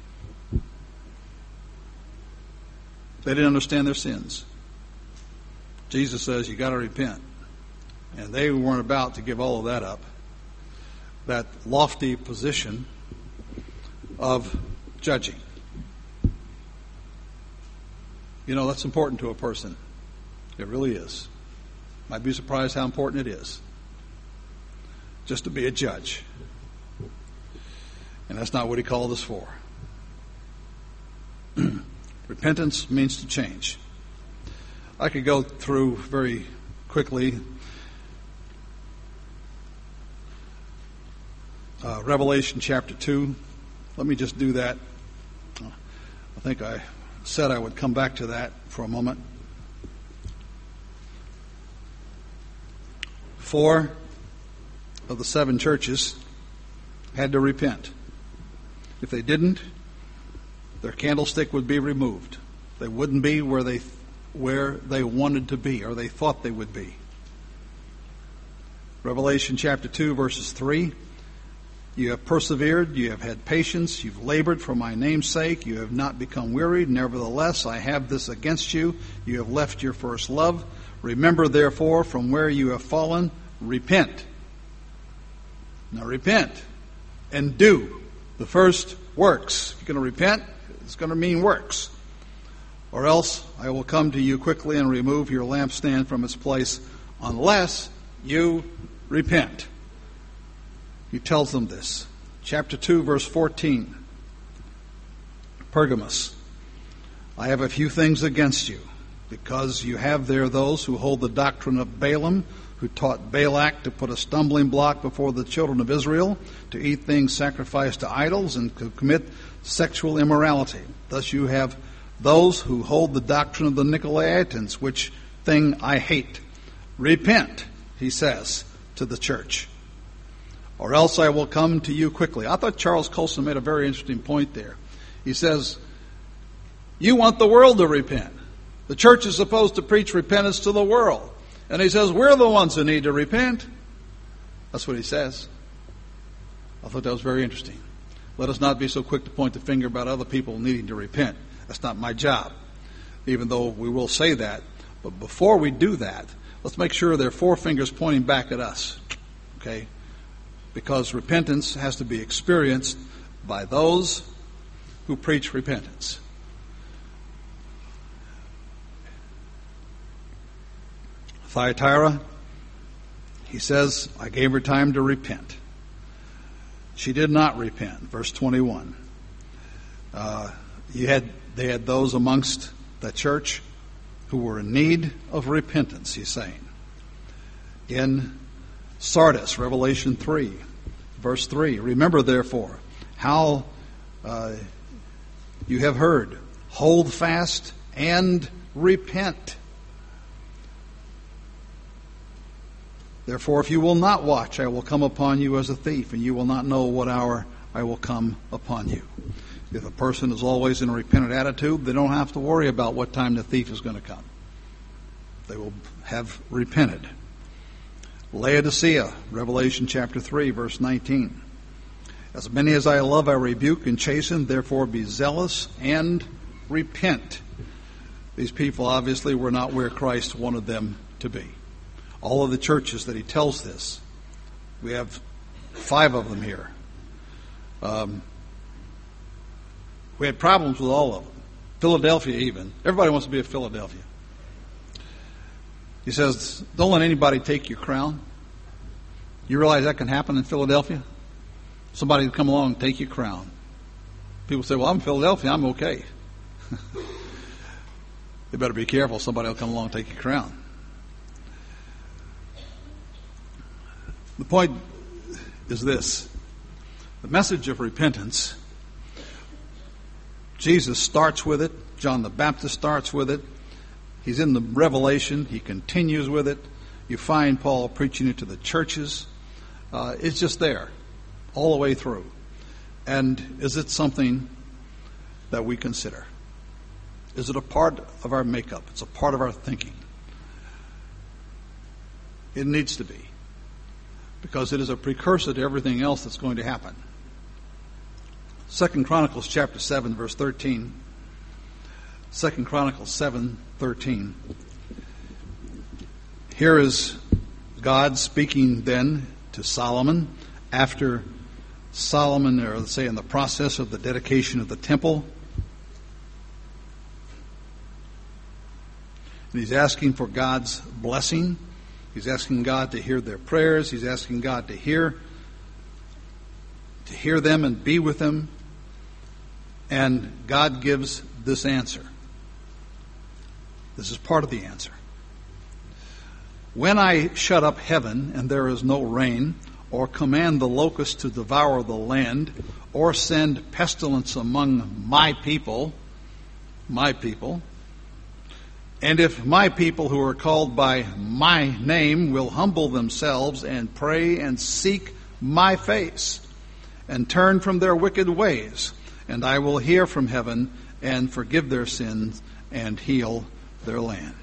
S1: They didn't understand their sins. Jesus says you got to repent. And they weren't about to give all of that up. That lofty position of judging. You know, that's important to a person. It really is. Might be surprised how important it is. Just to be a judge. And that's not what he called us for. Repentance means to change. I could go through very quickly uh, Revelation chapter two. Let me just do that. I think I said I would come back to that for a moment. Four of the seven churches had to repent. If they didn't, their candlestick would be removed. They wouldn't be where they where they wanted to be, or they thought they would be. Revelation chapter two, verses three. You have persevered, you have had patience, you've labored for my name's sake, you have not become wearied. Nevertheless, I have this against you. You have left your first love. Remember, therefore, from where you have fallen, repent. Now repent and do the first works. If you're going to repent, it's going to mean works. Or else I will come to you quickly and remove your lampstand from its place unless you repent. He tells them this. Chapter two, verse fourteen. Pergamos. I have a few things against you, because you have there those who hold the doctrine of Balaam, who taught Balak to put a stumbling block before the children of Israel, to eat things sacrificed to idols, and to commit sexual immorality. Thus you have those who hold the doctrine of the Nicolaitans, which thing I hate. Repent, he says to the church, or else I will come to you quickly. I thought Charles Colson made a very interesting point there. He says, you want the world to repent. The church is supposed to preach repentance to the world. And he says, we're the ones who need to repent. That's what he says. I thought that was very interesting. Let us not be so quick to point the finger about other people needing to repent. That's not my job, even though we will say that. But before we do that, let's make sure there are four fingers pointing back at us. Okay? Because repentance has to be experienced by those who preach repentance. Thyatira, he says, I gave her time to repent. She did not repent. Verse twenty-one. Uh, you had they had those amongst the church who were in need of repentance, he's saying. In Sardis, Revelation three, verse three. Remember, therefore, how uh, you have heard. Hold fast and repent. Therefore, if you will not watch, I will come upon you as a thief, and you will not know what hour I will come upon you. If a person is always in a repentant attitude, they don't have to worry about what time the thief is going to come. They will have repented. Laodicea, Revelation chapter three, verse nineteen. As many as I love, I rebuke and chasten, therefore be zealous and repent. These people obviously were not where Christ wanted them to be. All of the churches that he tells this, we have five of them here. Um, we had problems with all of them. Philadelphia even. Everybody wants to be a Philadelphia. He says, don't let anybody take your crown. You realize that can happen in Philadelphia? Somebody will come along and take your crown. People say, well, I'm in Philadelphia, I'm okay. You better be careful. Somebody will come along and take your crown. The point is this. The message of repentance, Jesus starts with it. John the Baptist starts with it. He's in the Revelation. He continues with it. You find Paul preaching it to the churches. Uh, it's just there all the way through. And is it something that we consider? Is it a part of our makeup? It's a part of our thinking. It needs to be, because it is a precursor to everything else that's going to happen. Second Chronicles chapter seven, verse thirteen. Second Chronicles seven, thirteen. Here is God speaking then to Solomon after Solomon, or let's say in the process of the dedication of the temple. And he's asking for God's blessing. He's asking God to hear their prayers. He's asking God to hear, to hear them and be with them. And God gives this answer. This is part of the answer. When I shut up heaven and there is no rain, or command the locust to devour the land, or send pestilence among my people, my people, and if my people who are called by my name will humble themselves and pray and seek my face and turn from their wicked ways, and I will hear from heaven and forgive their sins and heal their land.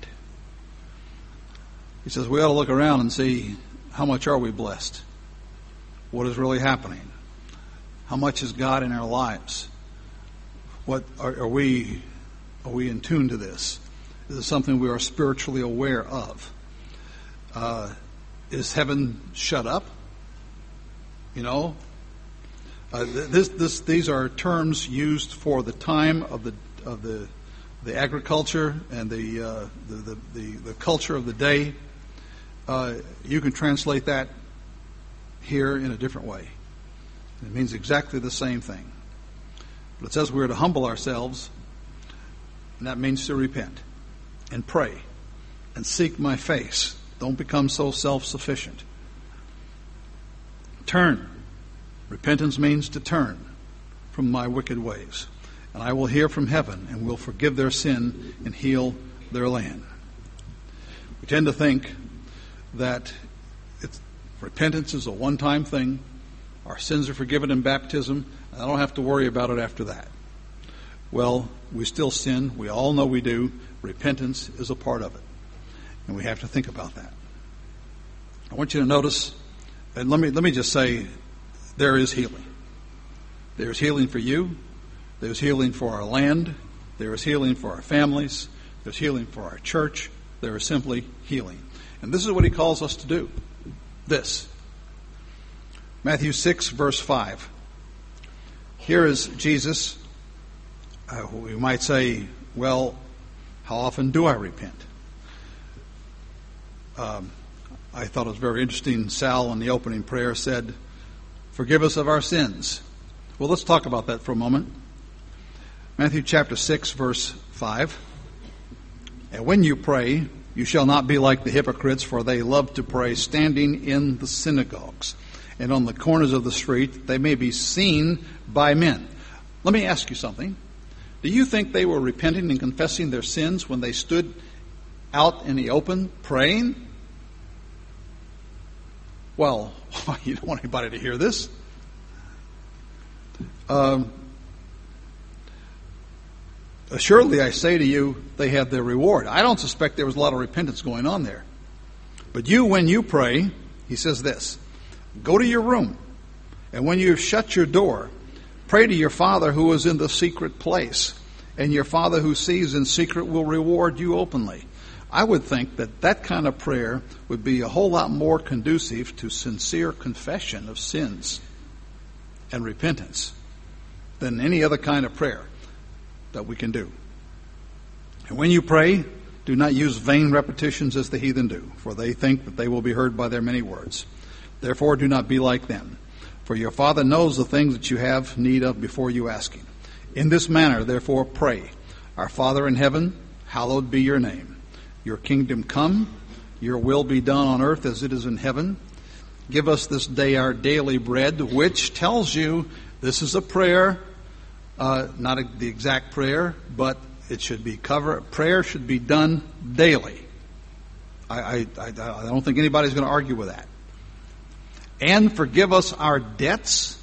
S1: He says we ought to look around and see, how much are we blessed? What is really happening? How much is God in our lives? What are, are we are we in tune to this? Is it something we are spiritually aware of? Uh, is heaven shut up? You know, uh, this, this, these are terms used for the time of the of the the agriculture and the uh, the, the, the the culture of the day. Uh, you can translate that here in a different way. It means exactly the same thing. But it says we're to humble ourselves, and that means to repent and pray and seek my face. Don't become so self-sufficient. Turn. Repentance means to turn from my wicked ways. And I will hear from heaven and will forgive their sin and heal their land. We tend to think that it's, repentance is a one-time thing. Our sins are forgiven in baptism, and I don't have to worry about it after that. Well, we still sin. We all know we do. Repentance is a part of it. And we have to think about that. I want you to notice, and let me let me just say, there is healing. There's healing for you. There's healing for our land. There is healing for our families. There's healing for our church. There is simply healing. And this is what he calls us to do. This. Matthew six, verse five. Here is Jesus. Uh, we might say, well, how often do I repent? Um, I thought it was very interesting. Sal, in the opening prayer, said, forgive us of our sins. Well, let's talk about that for a moment. Matthew chapter six, verse five. And when you pray, you shall not be like the hypocrites, for they love to pray standing in the synagogues and on the corners of the street, they may be seen by men. Let me ask you something. Do you think they were repenting and confessing their sins when they stood out in the open praying? Well, you don't want anybody to hear this. Um, assuredly, I say to you, they have their reward. I don't suspect there was a lot of repentance going on there. But you, when you pray, he says this, go to your room, and when you have shut your door, pray to your Father who is in the secret place, and your Father who sees in secret will reward you openly. I would think that that kind of prayer would be a whole lot more conducive to sincere confession of sins and repentance than any other kind of prayer that we can do. And when you pray, do not use vain repetitions as the heathen do, for they think that they will be heard by their many words. Therefore, do not be like them, for your Father knows the things that you have need of before you ask him. In this manner, therefore, pray, Our Father in heaven, hallowed be your name. Your kingdom come, your will be done on earth as it is in heaven. Give us this day our daily bread, which tells you this is a prayer, uh, not a, the exact prayer, but it should be cover. Prayer should be done daily. I, I, I, I don't think anybody's going to argue with that. And forgive us our debts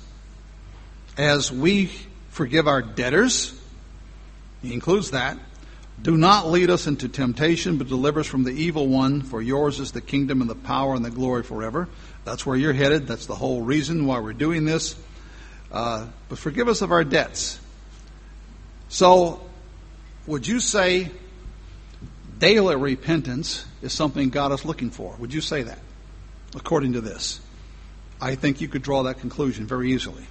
S1: as we forgive our debtors. He includes that. Do not lead us into temptation, but deliver us from the evil one. For yours is the kingdom and the power and the glory forever. That's where you're headed. That's the whole reason why we're doing this. Uh, but forgive us of our debts. So, would you say daily repentance is something God is looking for? Would you say that, according to this? I think you could draw that conclusion very easily.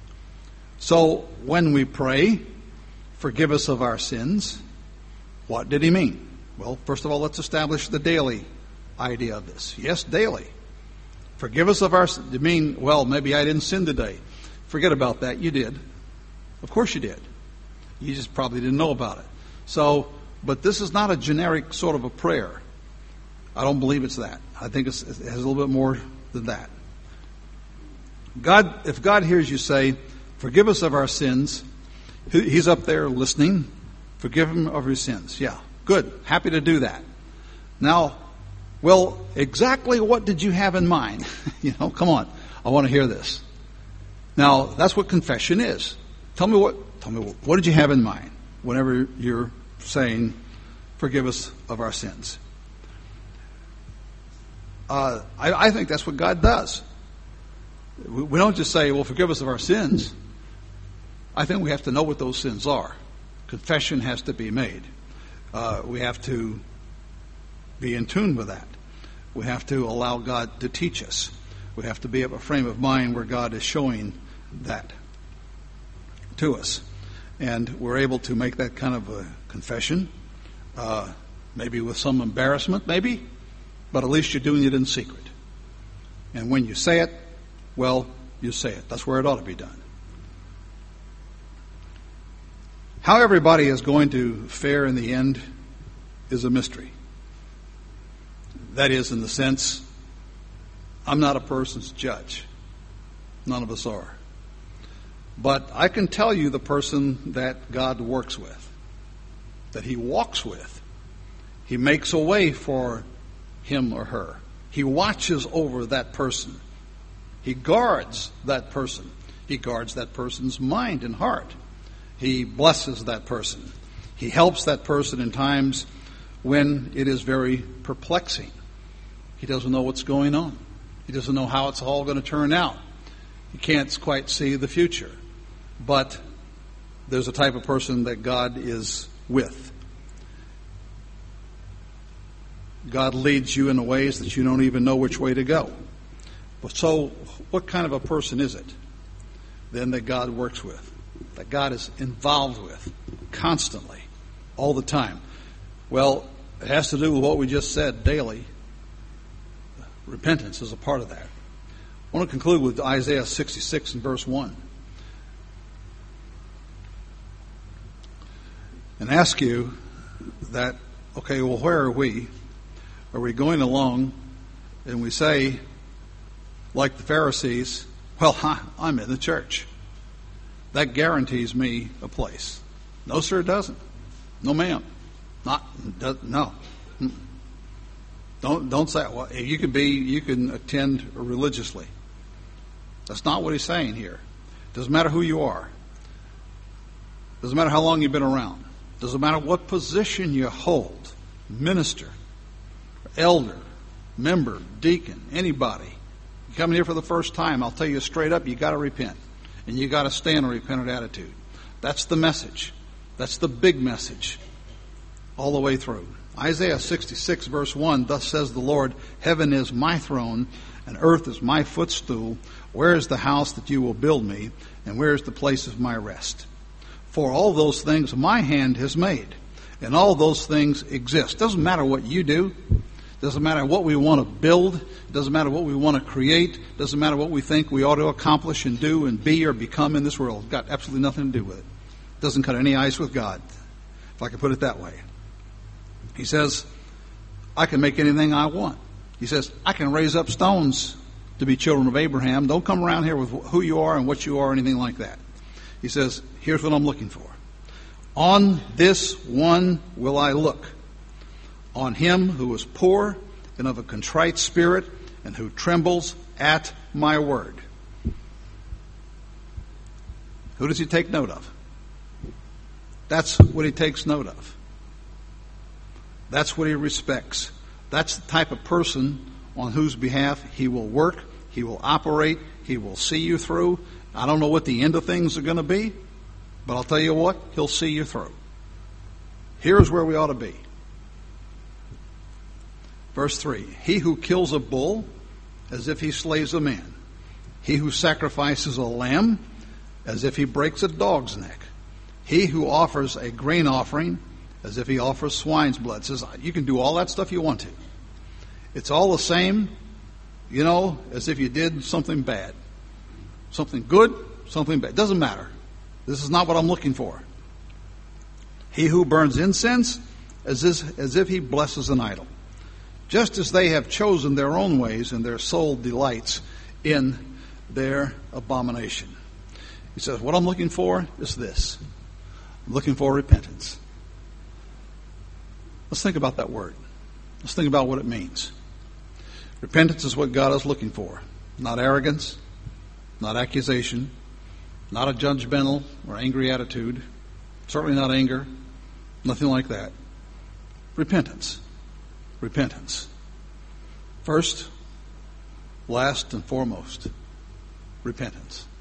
S1: So, when we pray, forgive us of our sins, what did he mean? Well, first of all, let's establish the daily idea of this. Yes, daily. Forgive us of our sins. You mean, well, maybe I didn't sin today. Forget about that. You did. Of course you did. You just probably didn't know about it. So, but this is not a generic sort of a prayer. I don't believe it's that. I think it's, it has a little bit more than that. God, if God hears you say, forgive us of our sins, he's up there listening. Forgive him of his sins. Yeah, good. Happy to do that. Now, well, exactly what did you have in mind? You know, come on. I want to hear this. Now, that's what confession is. Tell me what, tell me what, what did you have in mind whenever you're saying, forgive us of our sins? Uh, I, I think that's what God does. We, we don't just say, well, forgive us of our sins. I think we have to know what those sins are. Confession has to be made. Uh, we have to be in tune with that. We have to allow God to teach us. We have to be of a frame of mind where God is showing that to us. And we're able to make that kind of a confession, uh, maybe with some embarrassment, maybe, but at least you're doing it in secret. And when you say it, well, you say it. That's where it ought to be done. How everybody is going to fare in the end is a mystery. That is, in the sense, I'm not a person's judge. None of us are. But I can tell you the person that God works with, that he walks with. He makes a way for him or her. He watches over that person. He guards that person. He guards that person's mind and heart. He blesses that person. He helps that person in times when it is very perplexing. He doesn't know what's going on. He doesn't know how it's all going to turn out. He can't quite see the future. But there's a type of person that God is with. God leads you in ways that you don't even know which way to go. So what kind of a person is it then that God works with? That God is involved with constantly, all the time? Well, it has to do with what we just said daily. Repentance is a part of that. I want to conclude with Isaiah sixty-six and verse one. And ask you that, okay, well, where are we? Are we going along and we say, like the Pharisees, well, I'm in the church. That guarantees me a place. No, sir, it doesn't. No, ma'am. Not, no. Don't don't say, well, you can be, you can attend religiously. That's not what he's saying here. Doesn't matter who you are. Doesn't matter how long you've been around. Doesn't matter what position you hold. Minister, elder, member, deacon, anybody. You come in here for the first time, I'll tell you straight up, you got to repent. And you got to stay in a repentant attitude. That's the message. That's the big message all the way through. Isaiah sixty-six verse one, thus says the Lord, heaven is my throne and earth is my footstool. Where is the house that you will build me, and where is the place of my rest? For all those things my hand has made, and all those things exist. Doesn't matter what you do. Doesn't matter what we want to build. Doesn't matter what we want to create. Doesn't matter what we think we ought to accomplish and do and be or become in this world. It's got absolutely nothing to do with it. Doesn't cut any ice with God, if I can put it that way. He says, I can make anything I want. He says, I can raise up stones to be children of Abraham. Don't come around here with who you are and what you are or anything like that. He says, here's what I'm looking for. On this one will I look. On him who is poor and of a contrite spirit and who trembles at my word. Who does he take note of? That's what he takes note of. That's what he respects. That's the type of person on whose behalf he will work, he will operate, he will see you through. I don't know what the end of things are going to be, but I'll tell you what, he'll see you through. Here's where we ought to be. Verse three, he who kills a bull as if he slays a man. He who sacrifices a lamb as if he breaks a dog's neck. He who offers a grain offering as if he offers swine's blood. Says, you can do all that stuff you want to. It's all the same, you know, as if you did something bad. Something good, something bad. Doesn't matter. This is not what I'm looking for. He who burns incense as if, as if he blesses an idol. Just as they have chosen their own ways and their soul delights in their abomination. He says, what I'm looking for is this. I'm looking for repentance. Let's think about that word. Let's think about what it means. Repentance is what God is looking for. Not arrogance, not accusation, not a judgmental or angry attitude, certainly not anger, nothing like that. Repentance. Repentance. First, last, and foremost, repentance.